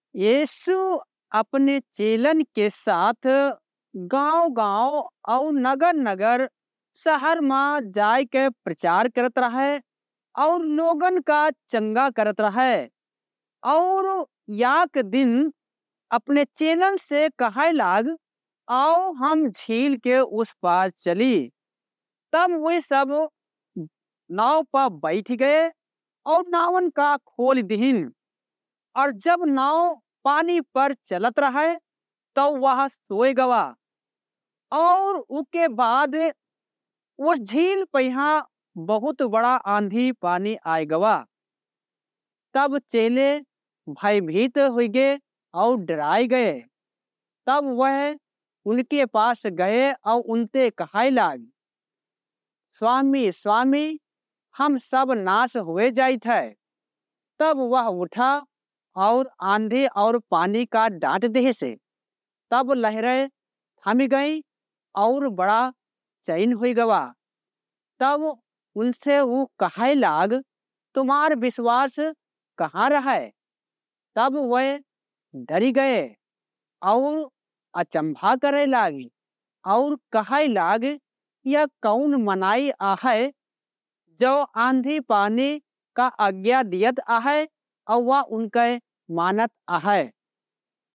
यीशु अपने चेलन के साथ गांव-गांव और नगर-नगर शहर में जाय के प्रचार करत रहे और लोगन का चंगा करत रहे। और याक दिन अपने चेलन से कहे लाग, आओ हम झील के उस पार चली। तब वे सब नाव पर बैठ गए और नावन का खोल दीन। और जब नाव पानी पर चलत रहे तो वह सोए गवा। और उसके बाद उस झील पे यहाँ बहुत बड़ा आंधी पानी आए गवा। तब चेले भयभीत हो गए और डराए गए। तब वह उनके पास गए और उनसे कहे लाग, स्वामी स्वामी, हम सब नाश हुए जाइत है। तब वह उठा और आंधी और पानी का डांट दे से तब लहरें थम गई और बड़ा चैन हुई गवा। तब उनसे वो कहे लाग, तुम्हार विश्वास कहाँ रहा? तब वह डरी गए और अचंभा करे लागी और कहे लाग, यह कौन मनाई आहे जो आंधी पानी का आज्ञा दियत आहे और वह उनके मानत आहे।